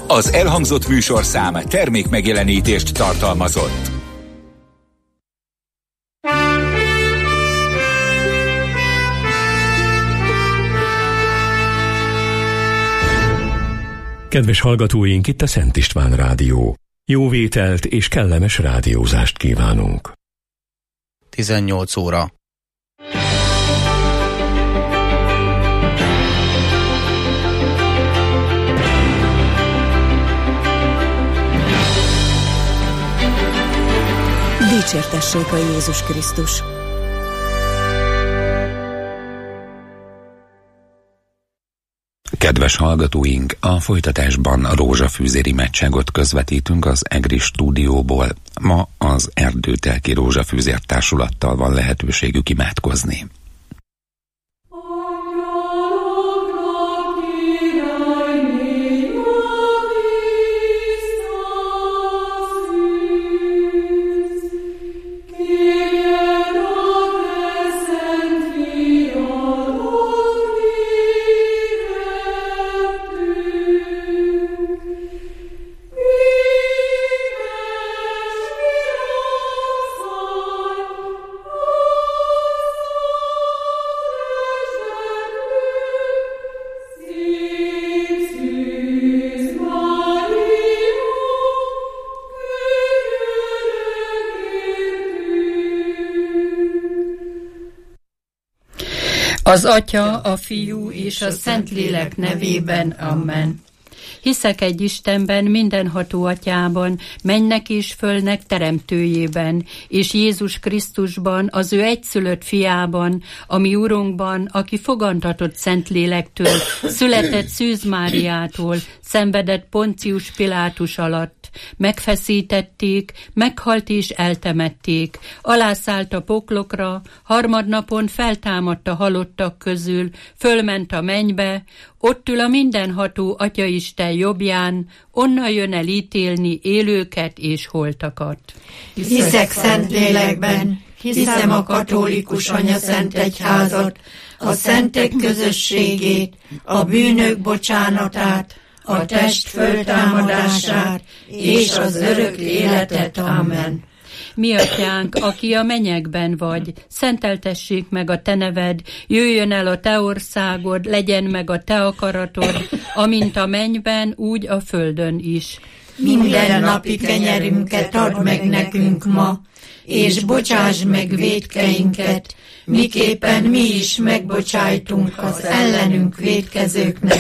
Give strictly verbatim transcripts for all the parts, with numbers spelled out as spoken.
Az elhangzott műsorszám termék megjelenítést tartalmazott. Kedves hallgatóink, itt a Szent István Rádió. Jó vételt és kellemes rádiózást kívánunk. tizennyolc óra. Dicsértessék a Jézus Krisztus! Kedves hallgatóink, a folytatásban a rózsafűzéri imádságot közvetítünk az EGRI stúdióból. Ma az Erdőtelki Rózsafűzér Társulattal van lehetőségük imádkozni. Az Atya, a Fiú és a Szentlélek nevében. Amen. Hiszek egy Istenben, mindenható Atyában, mennek és fölnek teremtőjében, és Jézus Krisztusban, az ő egyszülött fiában, a mi Urunkban, aki fogantatott Szentlélektől, született Szűz Máriától, szenvedett Poncius Pilátus alatt, megfeszítették, meghalt és eltemették, alászállt a poklokra, harmadnapon feltámadt a halottak közül, fölment a mennybe, ott ül a mindenható Atyaisten jobbján, onnan jön el ítélni élőket és holtakat. Hiszek Szentlélekben, hiszem a katolikus anyaszent egyházat, a szentek közösségét, a bűnök bocsánatát, a test föltámadását és az örök életet. Amen. Mi Atyánk, aki a mennyekben vagy, szenteltessék meg a te neved, jöjjön el a te országod, legyen meg a te akaratod, amint a mennyben, úgy a földön is. Minden napi kenyerünket add meg nekünk ma, és bocsásd meg vétkeinket, miképpen mi is megbocsájtunk az ellenünk vétkezőknek,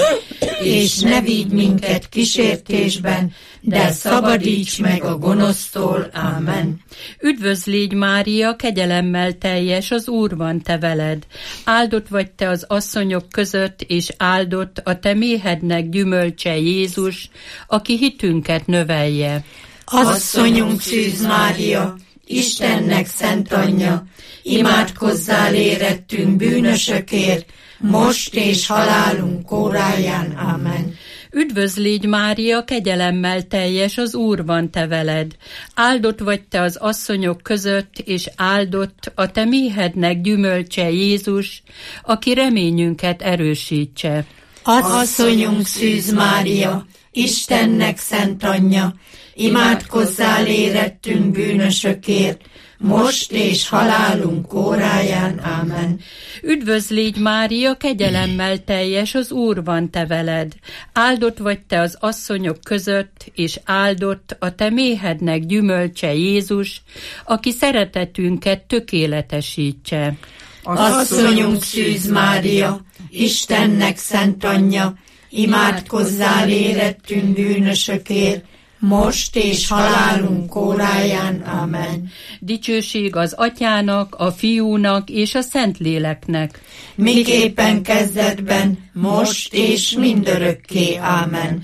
és ne vigy minket kísértésben, de szabadíts meg a gonosztól. Amen. Üdvözl légy, Mária, kegyelemmel teljes, az Úr van te veled. Áldott vagy te az asszonyok között, és áldott a te méhednek gyümölcse Jézus, aki hitünket növelje. Asszonyunk Szűz Mária, Istennek szent anyja, imádkozzál érettünk bűnösökért, most és halálunk óráján. Amen. Üdvözl légy, Mária, kegyelemmel teljes, az Úr van te veled. Áldott vagy te az asszonyok között, és áldott a te méhednek gyümölcse Jézus, aki reményünket erősítse. Asszonyunk Szűz Mária, Istennek szent anyja, imádkozzál érettünk bűnösökért, most és halálunk óráján. Amen. Üdvözl légy, Mária, kegyelemmel teljes, az Úr van te veled. Áldott vagy te az asszonyok között, és áldott a te méhednek gyümölcse Jézus, aki szeretetünket tökéletesítse. Asszonyunk Szűz Mária, Istennek szent anyja, imádkozzál érettünk bűnösökért, most és halálunk óráján. Amen. Dicsőség az Atyának, a Fiúnak és a Szentléleknek. Miképpen kezdetben, most és mindörökké. Amen.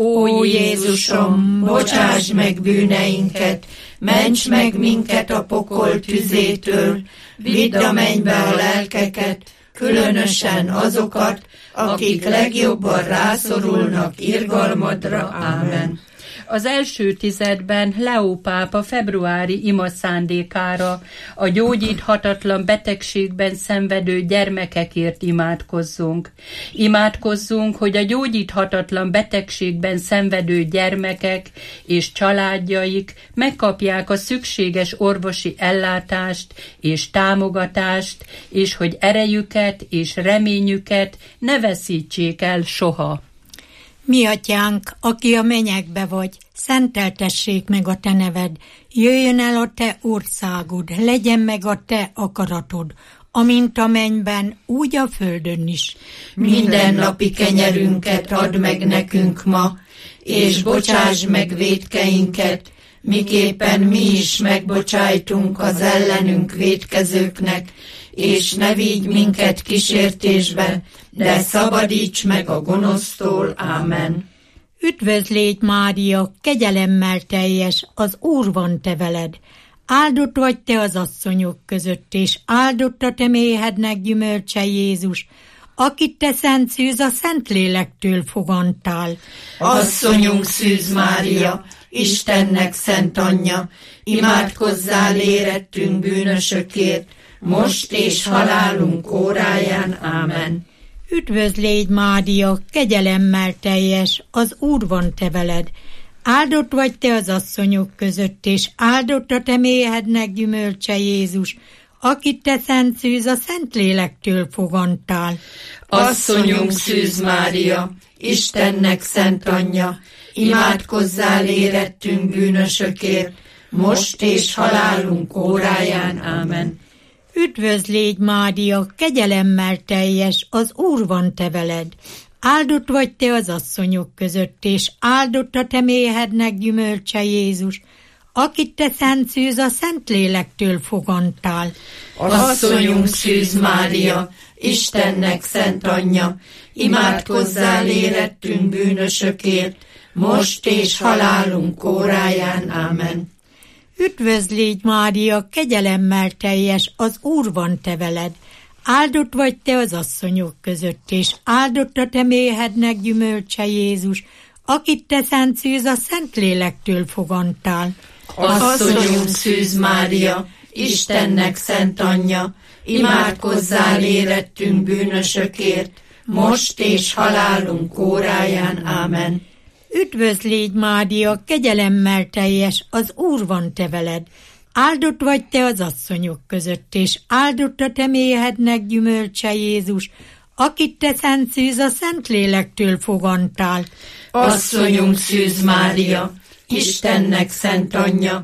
Ó Jézusom, bocsáss meg bűneinket, ments meg minket a pokol tüzétől, vidd a mennybe a lelkeket, különösen azokat, akik legjobban rászorulnak irgalmadra. Amen. Az első tizedben Leó pápa februári ima szándékára a gyógyíthatatlan betegségben szenvedő gyermekekért imádkozzunk. Imádkozzunk, hogy a gyógyíthatatlan betegségben szenvedő gyermekek és családjaik megkapják a szükséges orvosi ellátást és támogatást, és hogy erejüket és reményüket ne veszítsék el soha. Mi atyánk, aki a mennyekbe vagy, szenteltessék meg a te neved, jöjjön el a te országod, legyen meg a te akaratod, amint a mennyben, úgy a földön is. Mindennapi kenyerünket add meg nekünk ma, és bocsásd meg vétkeinket, miképpen mi is megbocsájtunk az ellenünk vétkezőknek, és ne vigy minket kísértésbe, de szabadíts meg a gonosztól. Ámen. Üdvözlégy Mária, kegyelemmel teljes, az Úr van te veled. Áldott vagy te az asszonyok között, és áldott a te méhednek gyümölcse Jézus, akit te szent szűz a Szentlélektől fogantál. Asszonyunk Szűz Mária, Istennek szent anyja, imádkozzál érettünk bűnösökért, most és halálunk óráján. Ámen. Üdvözlégy Mária, kegyelemmel teljes, az Úr van te veled. Áldott vagy te az asszonyok között, és áldott a te méhednek gyümölcse Jézus, akit te szent szűz a Szentlélektől fogantál. Asszonyunk Szűz Mária, Istennek szent anyja, imádkozzál érettünk bűnösökért, most és halálunk óráján. Ámen. Üdvözlégy Mária, kegyelemmel teljes, az Úr van te veled. Áldott vagy te az asszonyok között, és áldott a te méhednek gyümölcse Jézus, akit te szent szűz a Szentlélektől fogantál. Asszonyunk Szűz Mária, Istennek szent anyja, imádkozzál érettünk bűnösökért, most és halálunk óráján. Ámen. Üdvözlégy Mária, kegyelemmel teljes, az Úr van te veled. Áldott vagy te az asszonyok között, és áldott a te méhednek gyümölcse Jézus, akit te szent szűz a Szentlélektől fogantál. Asszonyunk Szűz Mária, Istennek szent anyja, imádkozzál érettünk bűnösökért, most és halálunk óráján. Ámen. Üdvözlégy Mária, kegyelemmel teljes, az Úr van te veled. Áldott vagy te az asszonyok között, és áldott a te méhednek gyümölcse Jézus, akit te szent szűz a Szentlélektől fogantál. Asszonyunk Szűz Mária, Istennek szent anyja,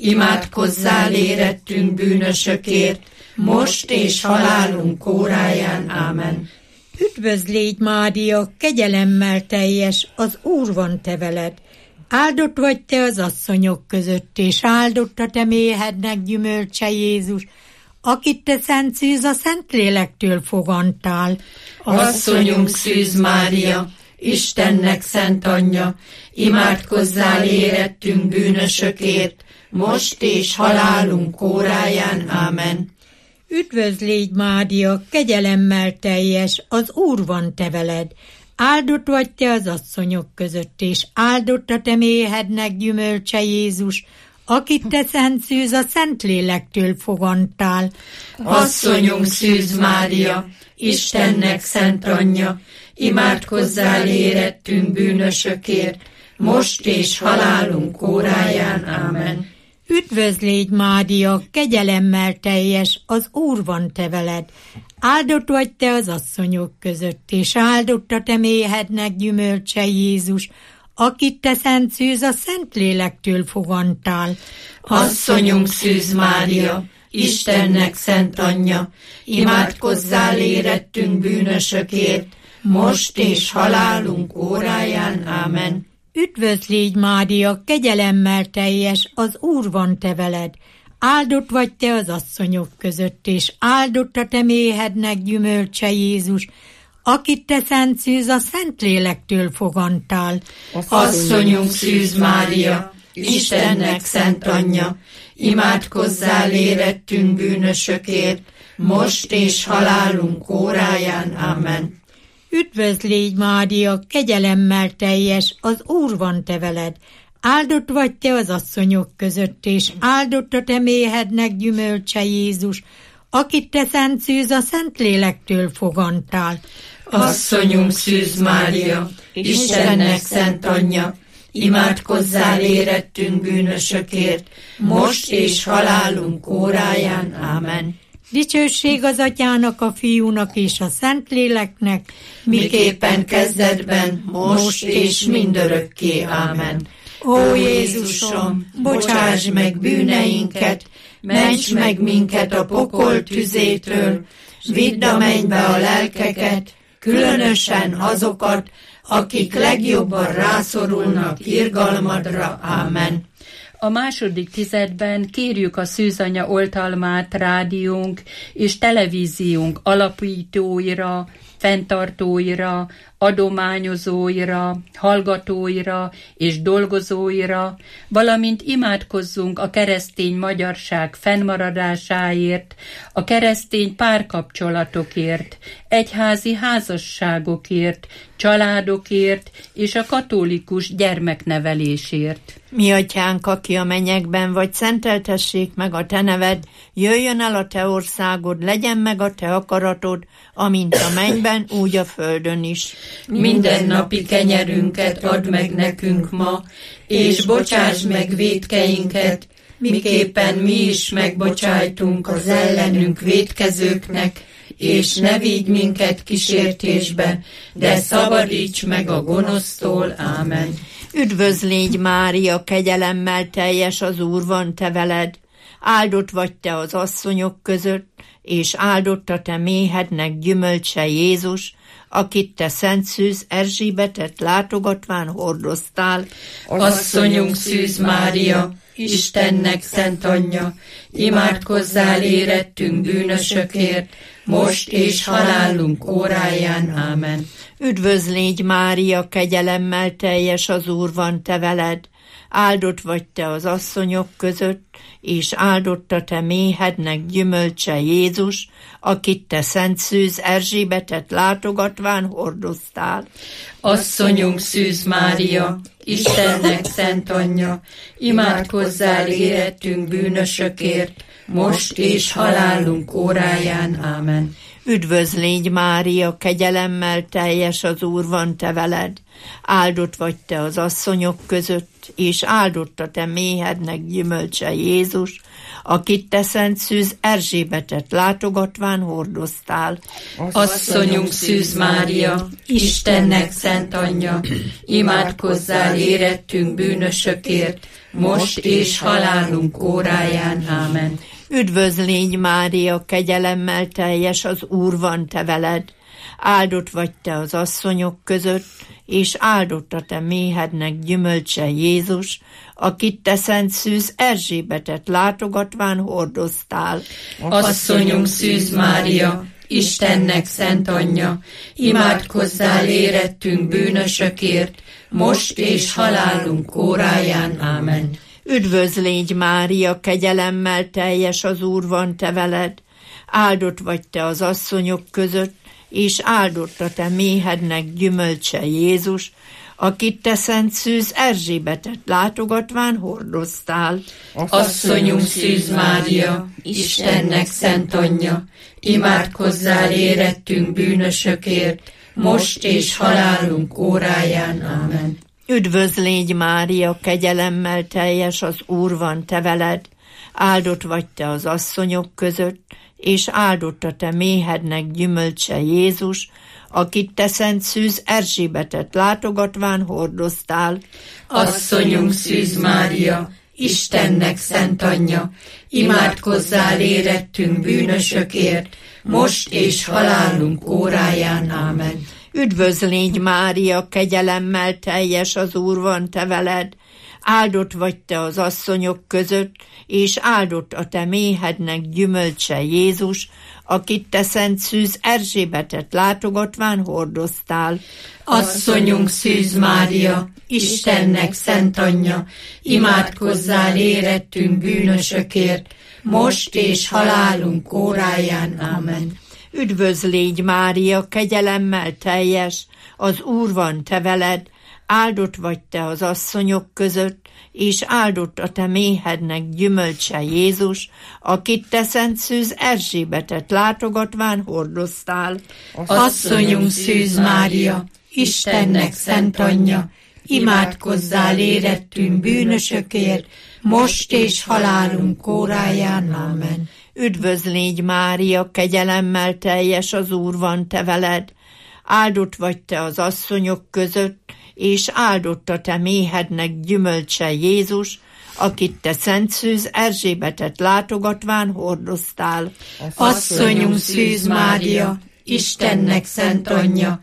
imádkozzál érettünk bűnösökért, most és halálunk óráján. Ámen. Üdvözlégy Mária, kegyelemmel teljes, az Úr van te veled. Áldott vagy te az asszonyok között, és áldott a te méhednek gyümölcse Jézus, akit te szent szűz a Szentlélektől fogantál. Asszonyunk Szűz Mária, Istennek szent anyja, imádkozzál érettünk bűnösökért, most és halálunk óráján. Ámen. Üdvözlégy Mária, kegyelemmel teljes, az Úr van te veled. Áldott vagy te az asszonyok között, és áldott a te méhednek gyümölcse Jézus, akit te szent szűz a Szentlélektől fogantál. Asszonyunk Szűz Mária, Istennek szent anyja, imádkozzál érettünk bűnösökért, most és halálunk óráján. Ámen. Üdvözlégy Mária, kegyelemmel teljes, az Úr van te veled. Áldott vagy te az asszonyok között, és áldott a te méhednek gyümölcse Jézus, akit te szent szűz a Szentlélektől fogantál. Asszonyunk Szűz Mária, Istennek szent anyja, imádkozzál érettünk bűnösökért, most és halálunk óráján. Ámen. Üdvözlégy Mária, kegyelemmel teljes, az Úr van te veled. Áldott vagy te az asszonyok között, és áldott a te méhednek gyümölcse Jézus, akit te szent szűz a Szentlélektől fogantál. Asszonyunk Szűz Mária, Istennek szent anyja, imádkozzál érettünk bűnösökért, most és halálunk óráján. Ámen. Üdvözlégy Mária, kegyelemmel teljes, az Úr van te veled. Áldott vagy te az asszonyok között, és áldott a te méhednek gyümölcse Jézus, akit te Szent Szűz a Szentlélektől fogantál. Asszonyunk Szűz Mária, Istennek szent anyja, imádkozzál érettünk bűnösökért, most és halálunk óráján. Ámen. Dicsőség az Atyának, a Fiúnak és a Szentléleknek, miképpen kezdetben, most és mindörökké. Ámen. Ó Jézusom, bocsáss meg bűneinket, ments meg minket a pokol tüzétől, vidd a mennybe a lelkeket, különösen azokat, akik legjobban rászorulnak irgalmadra. Ámen. A második tizedben kérjük a Szűzanya oltalmát rádiónk és televíziónk alapítóira, fenntartóira, adományozóira, hallgatóira és dolgozóira, valamint imádkozzunk a keresztény magyarság fennmaradásáért, a keresztény párkapcsolatokért, egyházi házasságokért, családokért és a katolikus gyermeknevelésért. Mi atyánk, aki a mennyekben vagy, szenteltessék meg a te neved, jöjjön el a te országod, legyen meg a te akaratod, amint a mennyben, úgy a földön is. Mindennapi kenyerünket add meg nekünk ma, és bocsáss meg vétkeinket, miképpen mi is megbocsájtunk az ellenünk vétkezőknek, és ne vigy minket kísértésbe, de szabadíts meg a gonosztól. Ámen. Üdvözlégy Mária, kegyelemmel teljes, az Úr van te veled, áldott vagy te az asszonyok között, és áldott a te méhednek gyümölcse Jézus, akit te Szent Szűz Erzsébetet látogatván hordoztál. Asszonyunk Szűz Mária, Istennek szent anyja, imádkozzál érettünk bűnösökért, most és halálunk óráján. Ámen. Üdvözlégy Mária, kegyelemmel teljes, az Úr van te veled, áldott vagy te az asszonyok között, és áldott a te méhednek gyümölcse Jézus, akit te Szent Szűz Erzsébetet látogatván hordoztál. Asszonyunk Szűz Mária, Istennek szent anyja, imádkozzál érettünk bűnösökért, most és halálunk óráján. Ámen. Üdvözlégy Mária, kegyelemmel teljes, az Úr van te veled, áldott vagy te az asszonyok között, és áldott a te méhednek gyümölcse Jézus, akit te Szent Szűz Erzsébetet látogatván hordoztál. Asszonyunk Szűz Mária, Istennek szent anyja, imádkozzál érettünk bűnösökért, most és halálunk óráján. Ámen. Üdvözlégy Mária, kegyelemmel teljes, az Úr van te veled, áldott vagy te az asszonyok között, és áldott a te méhednek gyümölcse Jézus, akit te Szent Szűz Erzsébetet látogatván hordoztál. Asszonyunk Szűz Mária, Istennek szent anyja, imádkozzál érettünk bűnösökért, most és halálunk óráján. Ámen. Üdvözlégy Mária, kegyelemmel teljes, az Úr van te veled, áldott vagy te az asszonyok között, és áldott a te méhednek gyümölcse Jézus, akit te Szent Szűz Erzsébetet látogatván hordoztál. Asszonyunk Szűz Mária, Istennek szent anyja, imádkozzál érettünk bűnösökért, most és halálunk óráján. Ámen. Üdvözlégy Mária, kegyelemmel teljes, az Úr van te veled, áldott vagy te az asszonyok között, és áldott a te méhednek gyümölcse Jézus, akit te Szent Szűz Erzsébetet látogatván hordoztál. Asszonyunk Szűz Mária, Istennek szent anyja, imádkozzál érettünk bűnösökért, most és halálunk óráján. Ámen. Üdvözlégy Mária, kegyelemmel teljes, az Úr van te veled, áldott vagy te az asszonyok között, és áldott a te méhednek gyümölcse Jézus, akit te Szent Szűz Erzsébetet látogatván hordoztál. Asszonyunk Szűz Mária, Istennek szent anyja, imádkozzál érettünk bűnösökért, most és halálunk óráján. Ámen. Üdvözlégy Mária, kegyelemmel teljes, az Úr van te veled, Áldott vagy te az asszonyok között, és áldott a te méhednek gyümölcse Jézus, akit te Szent Szűz Erzsébetet látogatván hordoztál. Asszonyunk Szűz Mária, Istennek szent anyja, imádkozzál érettünk bűnösökért, most és halálunk óráján. Amen. Üdvözl légy Mária, kegyelemmel teljes, az Úr van te veled. Áldott vagy te az asszonyok között, és áldott a te méhednek gyümölcse Jézus, akit te Szent Szűz Erzsébetet látogatván hordoztál. Asszonyunk Szűz Mária, Istennek szent anyja,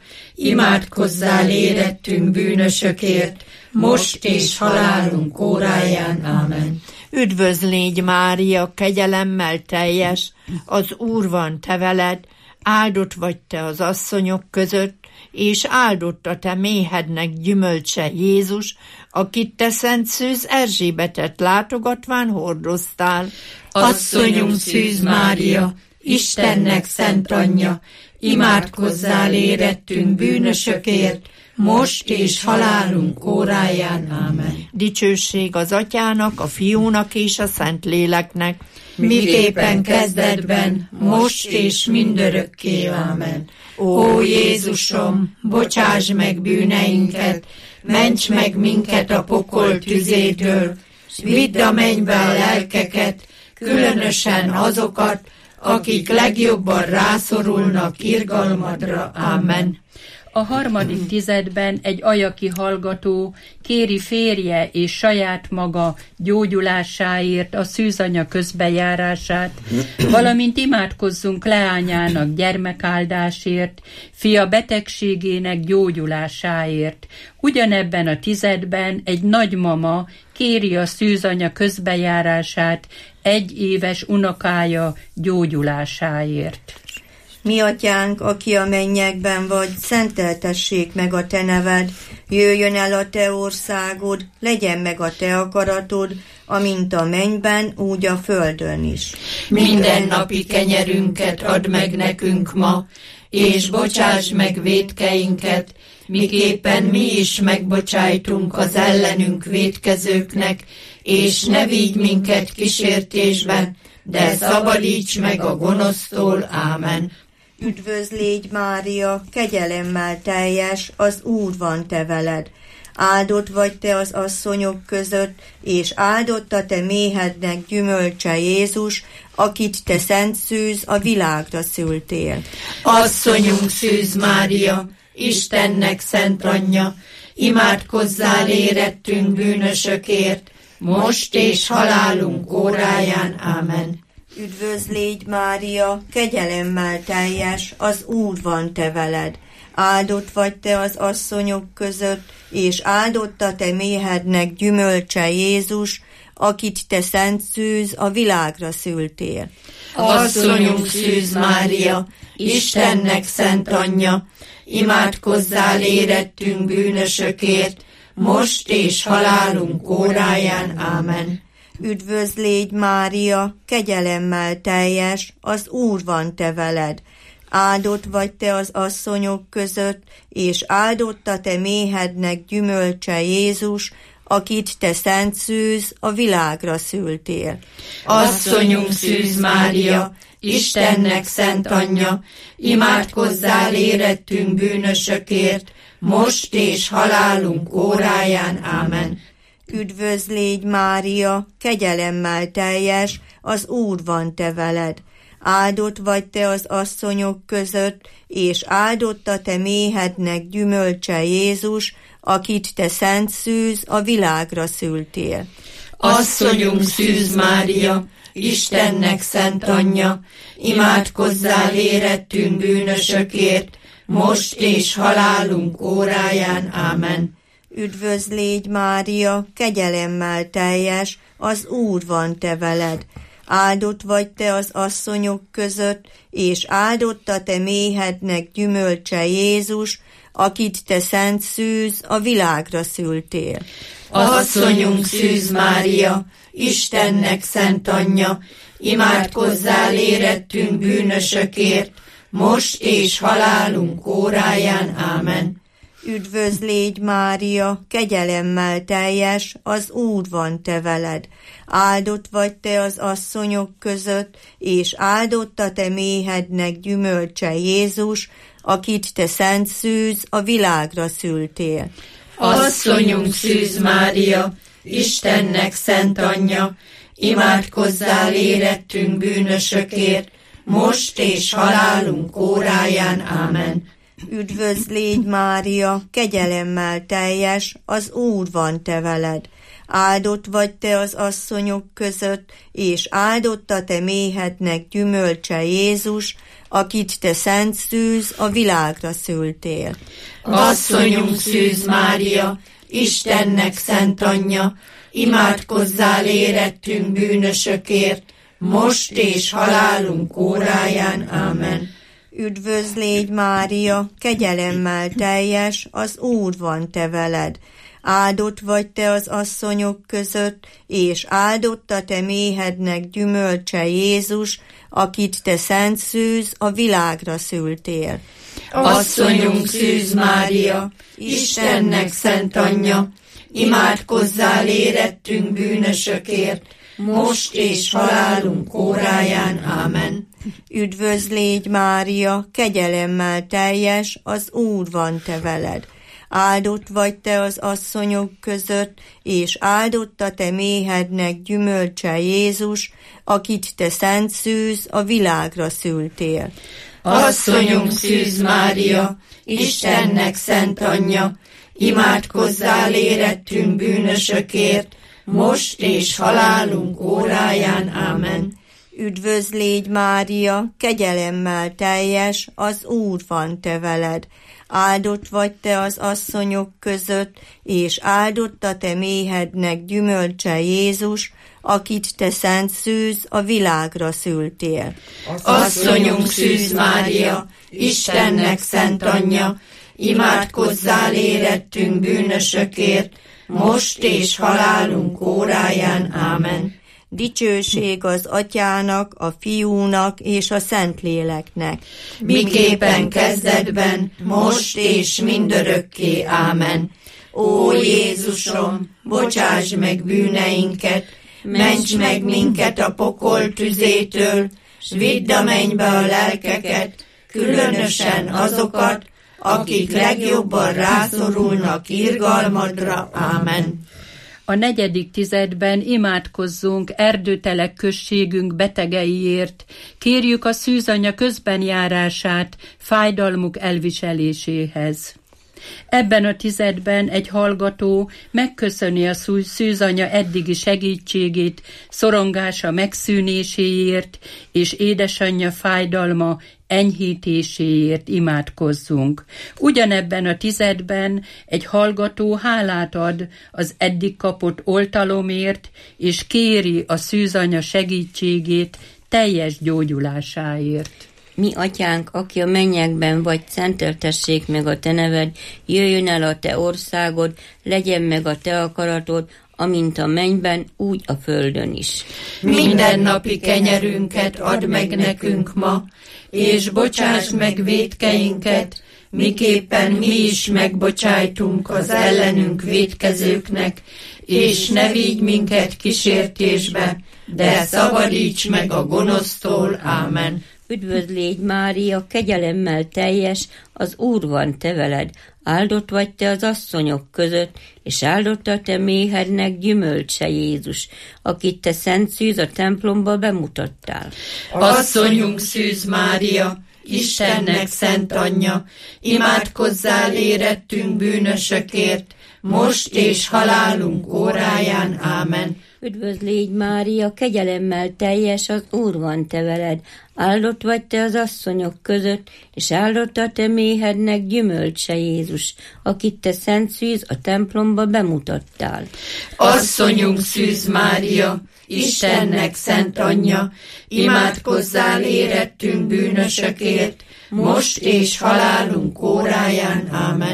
imádkozzál érettünk bűnösökért, most és halálunk óráján. Amen. Üdvözl légy Mária, kegyelemmel teljes, az Úr van te veled, áldott vagy te az asszonyok között, és áldott a te méhednek gyümölcse Jézus, akit te Szent Szűz Erzsébetet látogatván hordoztál. Asszonyunk Szűz Mária, Istennek szent anyja, imádkozzál érettünk bűnösökért, most és halálunk óráján. Amen. Dicsőség az Atyának, a Fiúnak és a Szentléleknek, miképpen kezdetben, most és mindörökké. Amen. Ó Jézusom, bocsáss meg bűneinket, ments meg minket a pokol tüzétől, s vidd a mennybe a lelkeket, különösen azokat, akik legjobban rászorulnak irgalmadra. Amen. A harmadik tizedben egy ajaki hallgató kéri férje és saját maga gyógyulásáért a szűzanya közbejárását, valamint imádkozzunk leányának gyermekáldásért, fia betegségének gyógyulásáért. Ugyanebben a tizedben egy nagymama kéri a szűzanya közbejárását egy éves unokája gyógyulásáért. Mi atyánk, aki a mennyekben vagy, szenteltessék meg a te neved, jöjjön el a te országod, legyen meg a te akaratod, amint a mennyben, úgy a földön is. Mindennapi kenyerünket add meg nekünk ma, és bocsáss meg vétkeinket, miképpen mi is megbocsájtunk az ellenünk vétkezőknek, és ne vigy minket kísértésbe, de szabadíts meg a gonosztól. Ámen. Üdvözl légy Mária, kegyelemmel teljes, az Úr van te veled. Áldott vagy te az asszonyok között, és áldott a te méhednek gyümölcse Jézus, akit te Szent Szűz a világra szültél. Asszonyunk Szűz Mária, Istennek szent anyja, imádkozzál érettünk bűnösökért, most és halálunk óráján. Amen. Üdvözl légy Mária, kegyelemmel teljes, az Úr van te veled. Áldott vagy te az asszonyok között, és áldott a te méhednek gyümölcse Jézus, akit te Szent Szűz a világra szültél. Asszonyunk Szűz Mária, Istennek szent anyja, imádkozzál érettünk bűnösökért, most és halálunk óráján. Amen. Üdvözl légy Mária, kegyelemmel teljes, az Úr van te veled. Áldott vagy te az asszonyok között, és áldott a te méhednek gyümölcse Jézus, akit te Szent Szűz a világra szültél. Asszonyunk Szűz Mária, Istennek szent anyja, imádkozzál érettünk bűnösökért, most és halálunk óráján. Amen. Üdvözl légy Mária, kegyelemmel teljes, az Úr van te veled. Áldott vagy te az asszonyok között, és áldott a te méhednek gyümölcse Jézus, akit te Szent Szűz a világra szültél. Asszonyunk Szűz Mária, Istennek szent anyja, imádkozzál érettünk bűnösökért, most és halálunk óráján. Amen. Üdvözl légy Mária, kegyelemmel teljes, az Úr van te veled. Áldott vagy te az asszonyok között, és áldott a te méhednek gyümölcse Jézus, akit te Szent Szűz a világra szültél. Asszonyunk Szűz Mária, Istennek szent anyja, imádkozzál érettünk bűnösökért, most és halálunk óráján. Amen. Üdvözl légy, Mária, kegyelemmel teljes, az Úr van te veled. Áldott vagy te az asszonyok között, és áldott a te méhednek gyümölcse Jézus, akit te szent szűz a világra szültél. Asszonyunk Szűz Mária, Istennek szent anyja, imádkozzál érettünk bűnösökért, most és halálunk óráján. Ámen. Üdvözl légy, Mária, kegyelemmel teljes, az Úr van te veled. Áldott vagy te az asszonyok között, és áldott a te méhednek gyümölcse Jézus, akit te szent szűz a világra szültél. Asszonyunk Szűz Mária, Istennek szent anyja, imádkozzál érettünk bűnösökért, most és halálunk óráján. Ámen. Üdvözl légy, Mária, kegyelemmel teljes, az Úr van te veled. Áldott vagy te az asszonyok között, és áldott a te méhednek gyümölcse Jézus, akit te szent szűz a világra szültél. Asszonyunk Szűz Mária, Istennek szent anyja, imádkozzál érettünk bűnösökért, most és halálunk óráján. Ámen. Üdvözl légy, Mária, kegyelemmel teljes, az Úr van te veled. Áldott vagy te az asszonyok között, és áldott a te méhednek gyümölcse Jézus, akit te szent szűz a világra szültél. Asszonyunk Szűz Mária, Istennek szent anyja, imádkozzál érettünk bűnösökért, most és halálunk óráján. Ámen. Üdvözl légy, Mária, kegyelemmel teljes, az Úr van te veled. Áldott vagy te az asszonyok között, és áldott a te méhednek gyümölcse Jézus, akit te szent szűz a világra szültél. Asszonyunk Szűz Mária, Istennek szent anyja, imádkozzál érettünk bűnösökért, most és halálunk óráján. Ámen. Dicsőség az Atyának, a Fiúnak és a Szentléleknek. Miképpen kezdetben, most és mindörökké. Ámen. Ó Jézusom, bocsáss meg bűneinket, ments meg minket a pokol tüzétől, s vidd a mennybe a lelkeket, különösen azokat, akik legjobban rászorulnak irgalmadra. Ámen. A negyedik tizedben imádkozzunk Erdőtelek községünk betegeiért, kérjük a szűzanya közbenjárását fájdalmuk elviseléséhez. Ebben a tizedben egy hallgató megköszöni a szűzanya eddigi segítségét, szorongása megszűnéséért és édesanyja fájdalma enyhítéséért imádkozzunk. Ugyanebben a tizedben egy hallgató hálát ad az eddig kapott oltalomért, és kéri a szűzanya segítségét teljes gyógyulásáért. Mi atyánk, aki a mennyekben vagy, szenteltessék meg a te neved, jöjjön el a te országod, legyen meg a te akaratod, amint a mennyben, úgy a földön is. Mindennapi kenyerünket add meg nekünk ma, és bocsáss meg vétkeinket, miképpen mi is megbocsájtunk az ellenünk vétkezőknek, és ne vigy minket kísértésbe, de szabadíts meg a gonosztól. Ámen. Üdvözl légy, Mária, kegyelemmel teljes, az Úr van te veled. Áldott vagy te az asszonyok között, és áldott a te méhednek gyümölcse Jézus, akit te szent szűz a templomba bemutattál. Asszonyunk Szűz Mária, Istennek szent anyja, imádkozzál érettünk bűnösökért, most és halálunk óráján. Ámen. Üdvözl légy, Mária, kegyelemmel teljes, az Úr van te veled. Áldott vagy te az asszonyok között, és áldott a te méhednek gyümölcse Jézus, akit te szent szűz a templomba bemutattál. Asszonyunk Szűz Mária, Istennek szent anyja, imádkozzál érettünk bűnösökért, most és halálunk óráján. Ámen.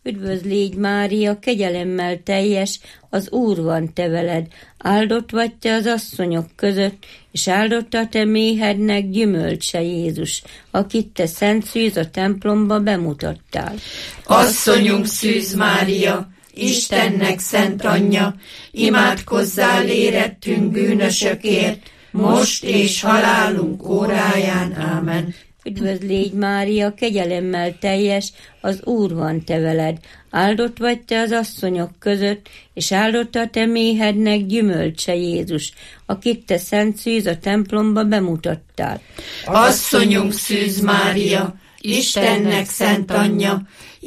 Üdvözl légy, Mária, kegyelemmel teljes, az Úr van te veled. Áldott vagy te az asszonyok között, és áldott a te méhednek gyümölcse Jézus, akit te szent szűz a templomba bemutattál. Asszonyunk Szűz Mária, Istennek szent anyja, imádkozzál érettünk bűnösökért, most és halálunk óráján. Ámen. Üdvözl légy, Mária, kegyelemmel teljes, az Úr van te veled. Áldott vagy te az asszonyok között, és áldott a te méhednek gyümölcse Jézus, akit te szent szűz a templomba bemutattál. Asszonyunk Szűz Mária, Istennek szent anyja,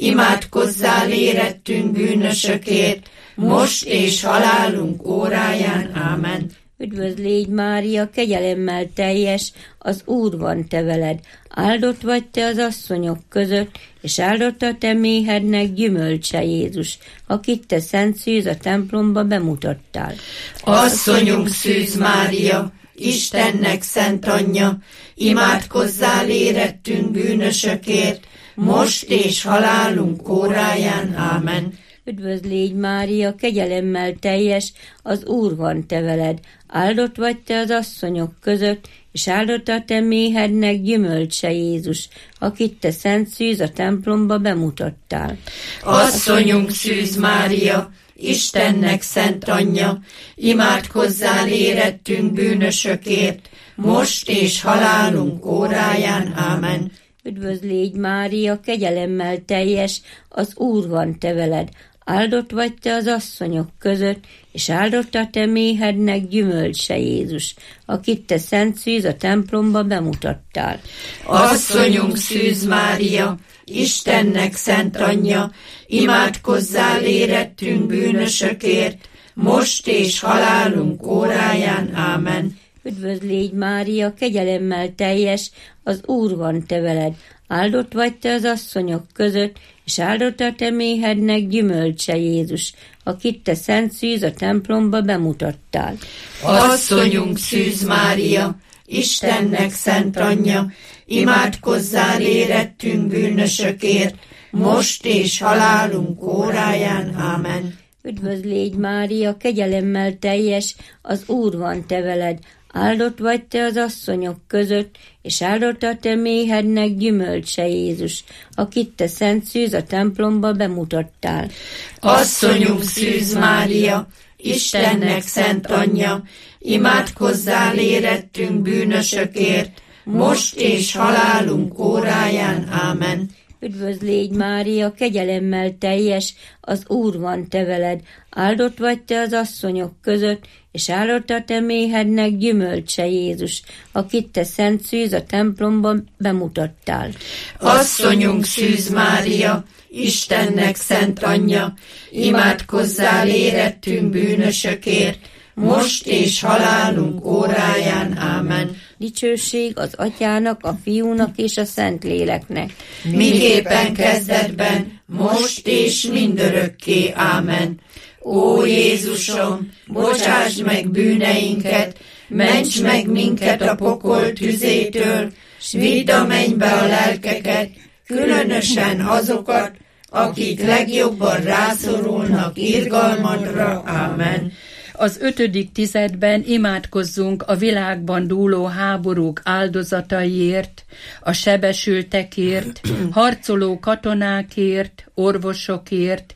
imádkozzál érettünk bűnösökért, most és halálunk óráján. Ámen. Üdvözl légy, Mária, kegyelemmel teljes, az Úr van te veled. Áldott vagy te az asszonyok között, és áldott a te méhednek gyümölcse Jézus, akit te szent szűz a templomba bemutattál. Asszonyunk Szűz Mária, Istennek szent anyja, imádkozzál érettünk bűnösökért, most és halálunk óráján. Ámen. Üdvözl légy, Mária, kegyelemmel teljes, az Úr van te veled. Áldott vagy te az asszonyok között, és áldott a te méhednek gyümölcse Jézus, akit te szent szűz a templomba bemutattál. Asszonyunk Szűz Mária, Istennek szent anyja, imádkozzál érettünk bűnösökért, most és halálunk óráján. Ámen. Üdvözl légy, Mária, kegyelemmel teljes, az Úr van te veled. Áldott vagy te az asszonyok között, és áldott a te méhednek gyümölcse Jézus, akit te szent szűz a templomba bemutattál. Asszonyunk Szűz Mária, Istennek szent anyja, imádkozzál érettünk bűnösökért, most és halálunk óráján. Ámen. Üdvözl légy, Mária, kegyelemmel teljes, az Úr van te veled. Áldott vagy te az asszonyok között, és áldott a te méhednek gyümölcse Jézus, akit te szent szűz a templomba bemutattál. Asszonyunk Szűz Mária, Istennek szent anyja, imádkozzál érettünk bűnösökért, most és halálunk óráján. Ámen. Üdvözl légy, Mária, kegyelemmel teljes, az Úr van te veled. Áldott vagy te az asszonyok között, és áldott a te méhednek gyümölcse Jézus, akit te szent szűz a templomba bemutattál. Asszonyunk Szűz Mária, Istennek szent anyja, imádkozzál érettünk bűnösökért, most és halálunk óráján. Ámen. Üdvözl légy, Mária, kegyelemmel teljes, az Úr van te veled. Áldott vagy te az asszonyok között, és áldott a te méhednek gyümölcse Jézus, akit te szent szűz a templomba bemutattál. Asszonyunk Szűz Mária, Istennek szent anyja, imádkozzál érettünk bűnösökért, most és halálunk óráján. Ámen. Dicsőség az Atyának, a Fiúnak és a Szentléleknek. Miképpen kezdetben, most és mindörökké. Ámen. Ó Jézusom, bocsáss meg bűneinket, ments meg minket a pokol tüzétől, s vidd a mennybe a lelkeket, különösen azokat, akik legjobban rászorulnak irgalmadra. Ámen. Az ötödik tizedben imádkozzunk a világban dúló háborúk áldozataiért, a sebesültekért, harcoló katonákért, orvosokért,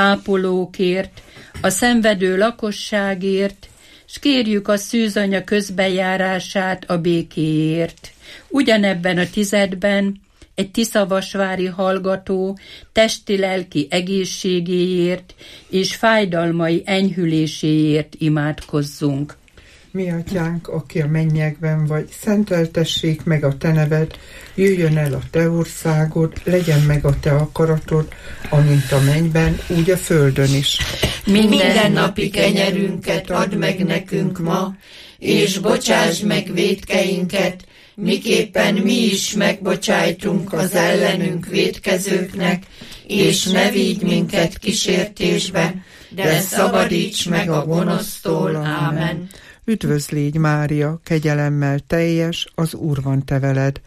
ápolókért, a szenvedő lakosságért, s kérjük a szűzanya közbejárását a békéért. Ugyanebben a tizedben egy tiszavasvári hallgató testi-lelki egészségéért és fájdalmai enyhüléséért imádkozzunk. Mi atyánk, aki a mennyekben vagy, szenteltessék meg a te neved, jöjjön el a te országod, legyen meg a te akaratod, amint a mennyben, úgy a földön is. Minden napi kenyerünket add meg nekünk ma, és bocsáss meg vétkeinket, miképpen mi is megbocsájtunk az ellenünk vétkezőknek, és ne vigy minket kísértésbe, de szabadíts meg a gonosztól. Ámen. Üdvözl légy, Mária, kegyelemmel teljes, az Úr van te veled.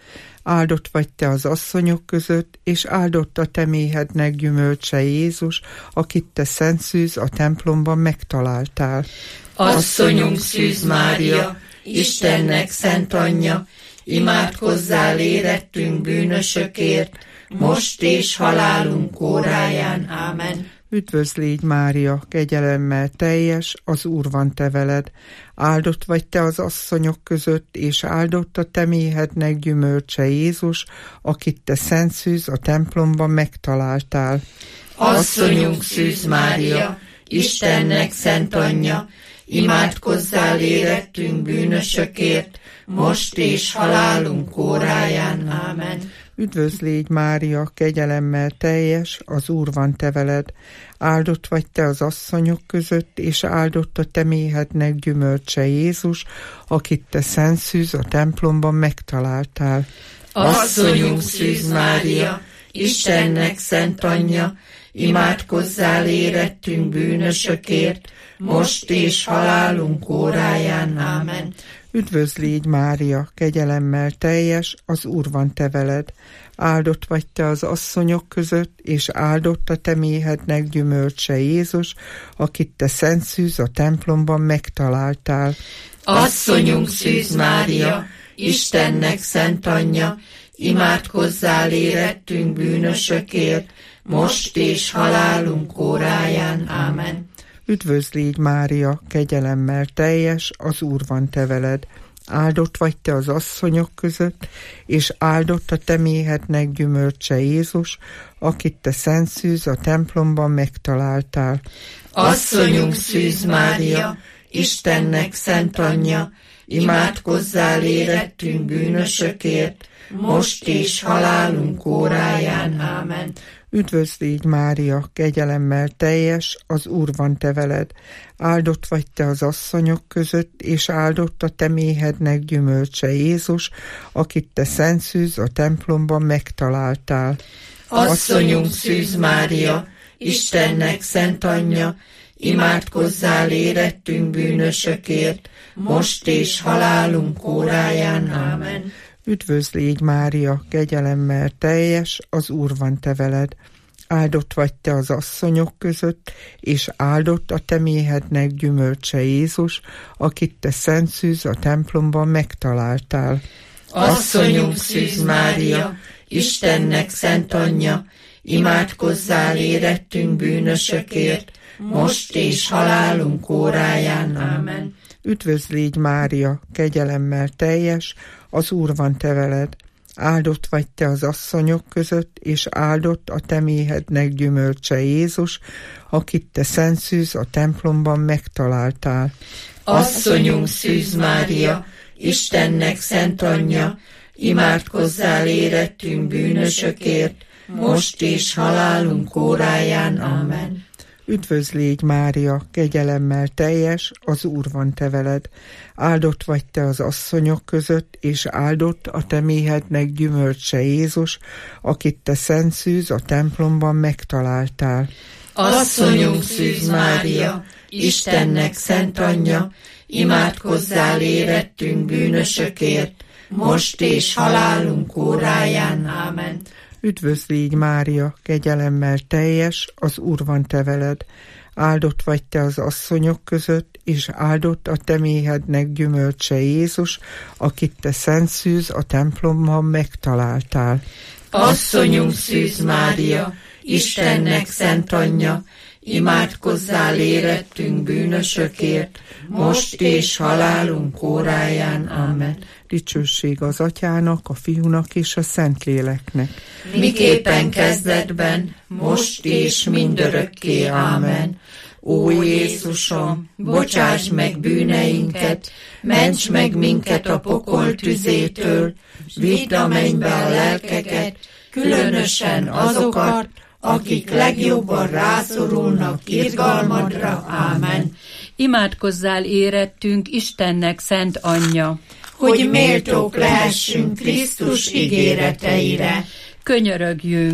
áldott vagy te az asszonyok között, és áldott a te méhednek gyümölcse Jézus, akit te Szent Szűz a templomban megtaláltál. Asszonyunk Szűz Mária, Istennek szent anyja, imádkozzál érettünk bűnösökért, most és halálunk óráján. Ámen. Üdvözl légy Mária, kegyelemmel teljes, az Úr van te veled. Áldott vagy te az asszonyok között, és áldott a te méhednek gyümölcse Jézus, akit te Szent Szűz a templomban megtaláltál. Asszonyunk Szűz Mária, Istennek szent anyja, imádkozzál érettünk bűnösökért, most és halálunk óráján. Ámen. Üdvözl légy Mária, kegyelemmel teljes, az Úr van te veled. Áldott vagy te az asszonyok között, és áldott a te méhednek gyümölcse Jézus, akit te Szent Szűz a templomban megtaláltál. Asszonyunk Szűz Mária, Istennek szent anyja, imádkozzál érettünk bűnösökért, most és halálunk óráján. Ámen. Üdvözl légy Mária, kegyelemmel teljes, az Úr van te veled. Áldott vagy te az asszonyok között, és áldott a te méhednek gyümölcse Jézus, akit te Szent Szűz a templomban megtaláltál. Asszonyunk Szűz Mária, Istennek szent anyja, imádkozzál érettünk bűnösökért, most és halálunk óráján. Ámen. Üdvözl légy Mária, kegyelemmel teljes, az Úr van te veled. Áldott vagy te az asszonyok között, és áldott a te méhednek gyümölcse Jézus, akit te Szent Szűz a templomban megtaláltál. Asszonyunk Szűz Mária, Istennek szent anyja, imádkozzál érettünk bűnösökért, most és halálunk óráján. Ámen. Üdvözl légy Mária, kegyelemmel teljes, az Úr van te veled. Áldott vagy te az asszonyok között, és áldott a te méhednek gyümölcse Jézus, akit te Szent Szűz a templomban megtaláltál. Asszonyunk Szűz Mária, Istennek szent anyja, imádkozzál érettünk bűnösökért, most és halálunk óráján. Ámen. Üdvözl légy Mária, kegyelemmel teljes, az Úr van te veled. Áldott vagy te az asszonyok között, és áldott a te méhednek gyümölcse Jézus, akit te Szent Szűz a templomban megtaláltál. Asszonyunk Szűz Mária, Istennek szent anyja, imádkozzál érettünk bűnösökért, most és halálunk óráján. Ámen. Üdvözl légy Mária, kegyelemmel teljes, az Úr van te veled. Áldott vagy te az asszonyok között, és áldott a te méhednek gyümölcse Jézus, akit te Szent Szűz a templomban megtaláltál. Asszonyunk Szűz Mária, Istennek szent anyja, imádkozzál érettünk bűnösökért, most és halálunk óráján. Amen. Üdvözl légy Mária, kegyelemmel teljes, az Úr van te veled. Áldott vagy te az asszonyok között, és áldott a te méhednek gyümölcse Jézus, akit te Szent Szűz a templomban megtaláltál. Asszonyunk Szűz Mária, Istennek szent anyja, imádkozzál érettünk bűnösökért, most és halálunk óráján. Ámen. Üdvözl légy Mária, kegyelemmel teljes, az Úr van te veled. Áldott vagy te az asszonyok között, és áldott a te méhednek gyümölcse Jézus, akit te Szent Szűz a templomban megtaláltál. Asszonyunk Szűz Mária, Istennek szent anyja, imádkozzál érettünk bűnösökért, most és halálunk óráján. Amen. Dicsőség az Atyának, a Fiúnak és a Szentléleknek. Miképpen kezdetben, most és mindörökké. Ámen. Ó Jézusom, bocsáss meg bűneinket, ments meg minket a pokol tüzétől, vidd a mennybe a lelkeket, különösen azokat, akik legjobban rászorulnak irgalmadra. Ámen. Imádkozzál érettünk Istennek szent anyja, hogy méltók lehessünk Krisztus ígéreteire. Könyörögjünk,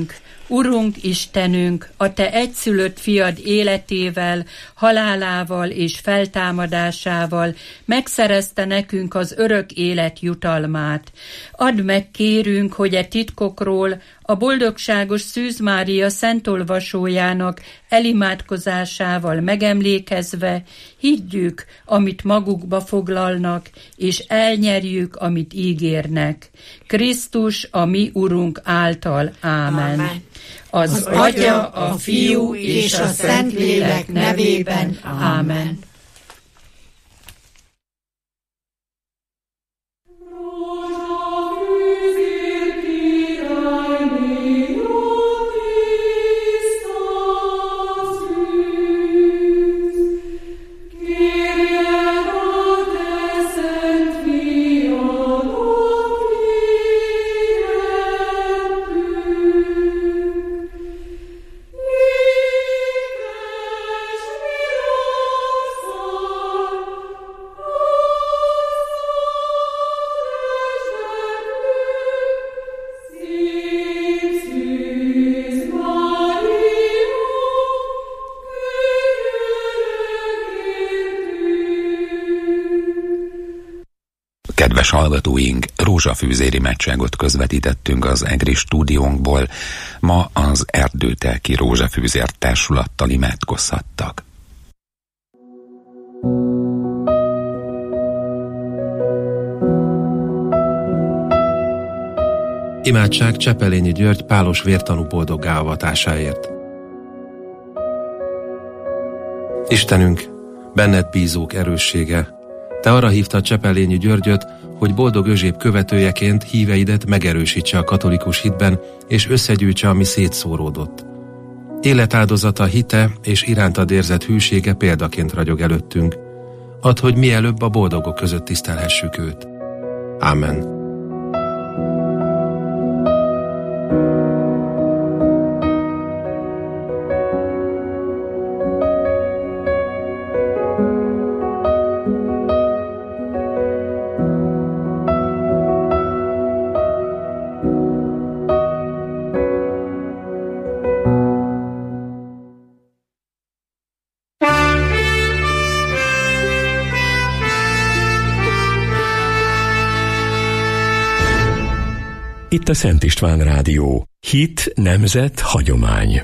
Urunk Istenünk, a Te egyszülött fiad életével, halálával és feltámadásával megszerezte nekünk az örök élet jutalmát. Add meg, kérünk, hogy e titkokról a boldogságos Szűz Mária szentolvasójának elimádkozásával megemlékezve higgyük, amit magukba foglalnak, és elnyerjük, amit ígérnek. Krisztus, a mi Urunk által. Ámen. Ámen. Az, az Atya, a Fiú és a Szentlélek nevében. Ámen. Kedves hallgatóink, rózsafűzéri meccságot közvetítettünk az EGRI stúdiónkból. Ma az Erdőtelki Rózsafűzér Társulattal imádkozhattak. Imádság Csepelényi György pálos vértanú boldoggá avatásáért. Istenünk, benned bízók erőssége, Te arra hívtad Csepelényi Györgyöt, hogy boldog özséb követőjeként híveidet megerősítse a katolikus hitben, és összegyűjtse, ami szétszóródott. Életáldozata, hite és irántad érzett hűsége példaként ragyog előttünk. Add, hogy mielőbb a boldogok között tisztelhessük őt. Ámen. Itt a Szent István Rádió. Hit, nemzet, hagyomány.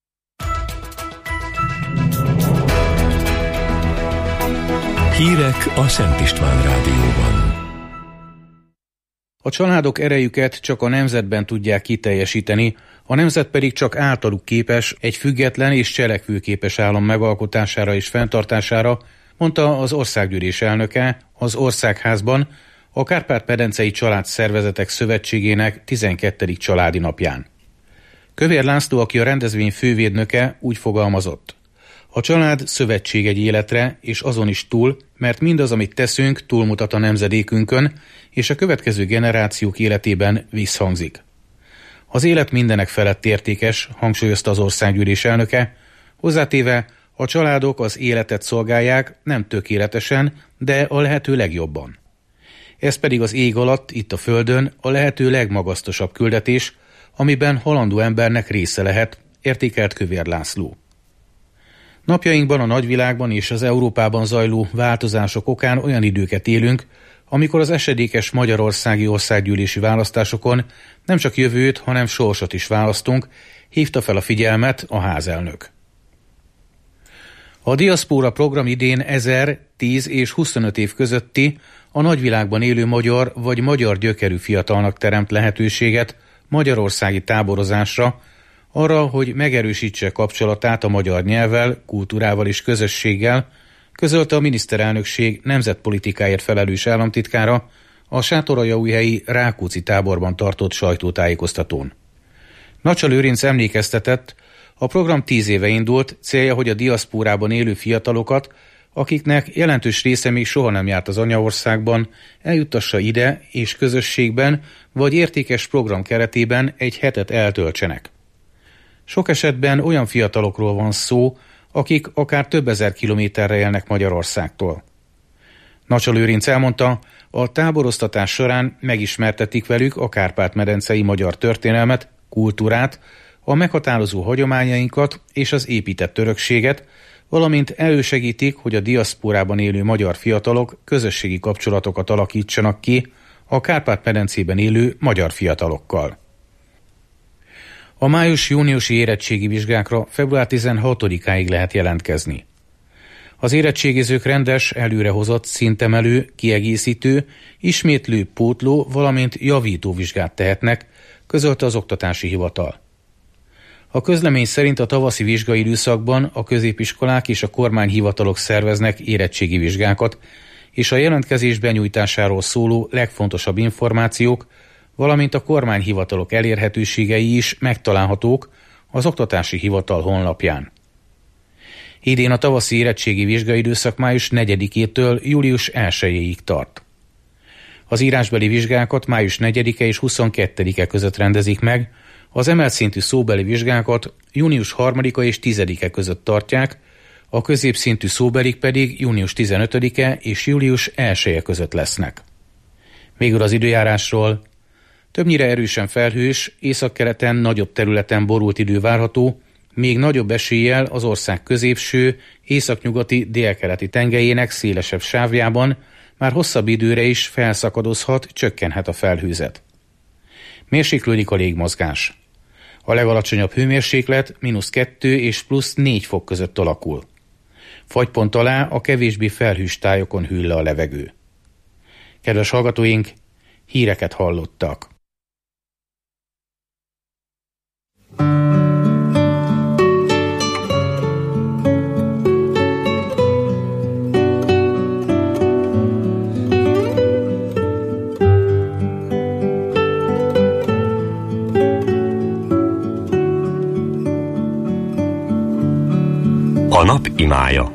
Hírek a Szent István Rádióban. A családok erejüket csak a nemzetben tudják kiteljesíteni, a nemzet pedig csak általuk képes egy független és cselekvőképes állam megalkotására és fenntartására, mondta az Országgyűlés elnöke az Országházban, a Kárpát-medencei Családszervezetek Szövetségének tizenkettedik családi napján. Kövér László, aki a rendezvény fővédnöke, úgy fogalmazott: a család szövetség egy életre, és azon is túl, mert mindaz, amit teszünk, túlmutat a nemzedékünkön, és a következő generációk életében visszhangzik. Az élet mindenek felett értékes, hangsúlyozta az Országgyűlés elnöke, hozzátéve, a családok az életet szolgálják, nem tökéletesen, de a lehető legjobban. Ez pedig az ég alatt, itt a földön a lehető legmagasztosabb küldetés, amiben halandó embernek része lehet, értékelt Kövér László. Napjainkban a nagyvilágban és az Európában zajló változások okán olyan időket élünk, amikor az esedékes magyarországi országgyűlési választásokon nem csak jövőt, hanem sorsot is választunk, hívta fel a figyelmet a házelnök. A Diaszpóra program idén ezer, tíz és huszonöt év közötti, a nagyvilágban élő magyar vagy magyar gyökerű fiatalnak teremt lehetőséget magyarországi táborozásra, arra, hogy megerősítse kapcsolatát a magyar nyelvvel, kultúrával és közösséggel, közölte a miniszterelnökség nemzetpolitikáért felelős államtitkára a sátoraljaújhelyi Rákóczi táborban tartott sajtótájékoztatón. Nacsa Lőrinc emlékeztetett, a program tíz éve indult, célja, hogy a diaszpórában élő fiatalokat, akiknek jelentős része még soha nem járt az anyaországban, eljuttassa ide és közösségben vagy értékes program keretében egy hetet eltöltsenek. Sok esetben olyan fiatalokról van szó, akik akár több ezer kilométerre élnek Magyarországtól. Nacsa Lőrinc elmondta, a táboroztatás során megismertetik velük a Kárpát-medencei magyar történelmet, kultúrát, a meghatározó hagyományainkat és az épített örökséget, valamint elősegítik, hogy a diaszpórában élő magyar fiatalok közösségi kapcsolatokat alakítsanak ki a Kárpát-medencében élő magyar fiatalokkal. A május-júniusi érettségi vizsgákra február tizenhatodikáig lehet jelentkezni. Az érettségizők rendes, előrehozott, szintemelő, kiegészítő, ismétlő, pótló, valamint javító vizsgát tehetnek, közölte az Oktatási Hivatal. A közlemény szerint a tavaszi vizsgai időszakban a középiskolák és a kormányhivatalok szerveznek érettségi vizsgákat, és a jelentkezés benyújtásáról szóló legfontosabb információk, valamint a kormányhivatalok elérhetőségei is megtalálhatók az Oktatási Hivatal honlapján. Idén a tavaszi érettségi vizsgai időszak május negyedikétől július elsejéig tart. Az írásbeli vizsgákat május negyedike és huszonkettedike között rendezik meg, az emelt szintű szóbeli vizsgákat június harmadika és tizedike között tartják, a középszintű szóbelik pedig június tizenötödike és július elseje között lesznek. Végül az időjárásról: többnyire erősen felhős, északkeleten nagyobb területen borult idő várható, még nagyobb eséllyel az ország középső, északnyugati, délkeleti tengelyének szélesebb sávjában már hosszabb időre is felszakadozhat, csökkenhet a felhőzet. Mérséklődik a légmozgás. A legalacsonyabb hőmérséklet mínusz kettő és plusz négy fok között alakul. Fagypont alá a kevésbé felhős tájokon hűl le a levegő. Kedves hallgatóink, híreket hallottak. A nap imája.